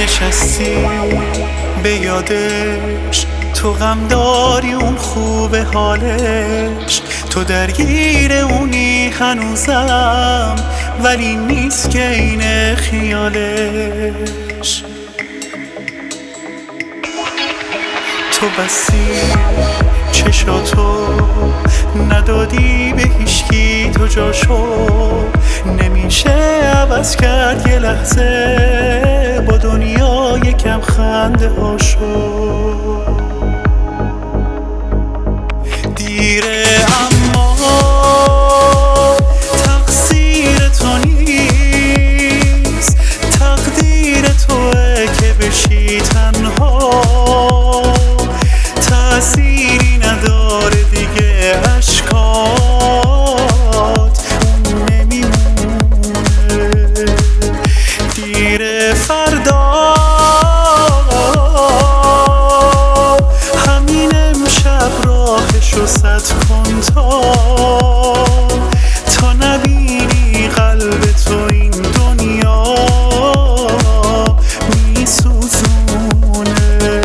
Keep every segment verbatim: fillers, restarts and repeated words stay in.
نشستی به یادش، تو غم داری اون خوبه حالش، تو درگیر اونی هنوزم ولی نیست که اینه خیالش. تو بستی چشاتو ندادی به هیچکی، تو جاشو نمیشه عوض کرد یه لحظه با دنیا یکم خنده هاشو. دیره اما تقصیر تو نیست، تقدیر توه که بشی تنها، تأثیری نداره دیگه اشکات اون نمیمونه. دیره فردا همین امشب راهشو سد کن تا تا نبینی قلب تو این دنیا میسوزونه.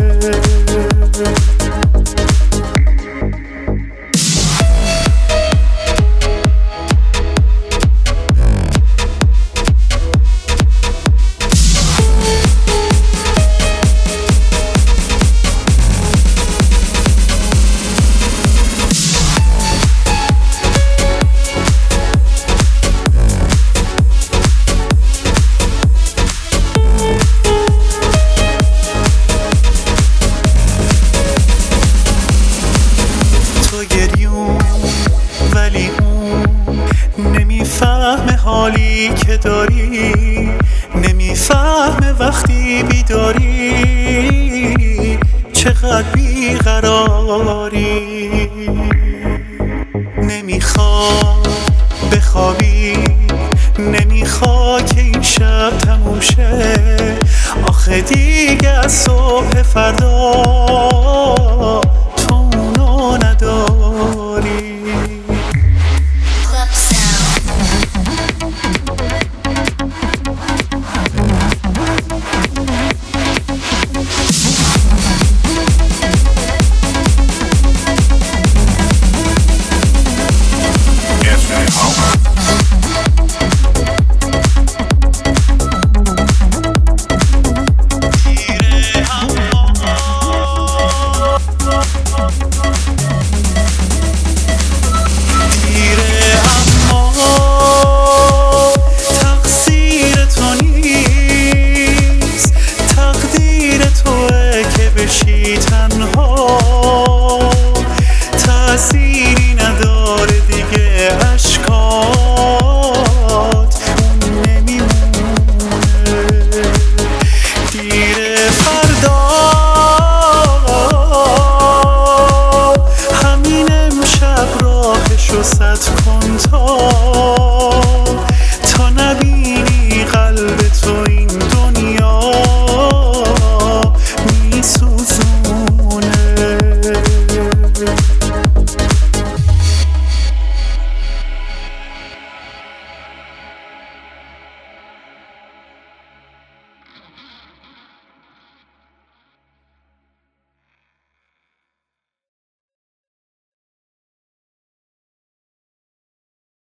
ولی اون نمیفهمه حالی که داری، نمیفهمه وقتی بیداری چقدر بیقراری. نمیخواد بخوابی، نمیخواد که این شب تموم شه، آخه دیگه از صبح فردا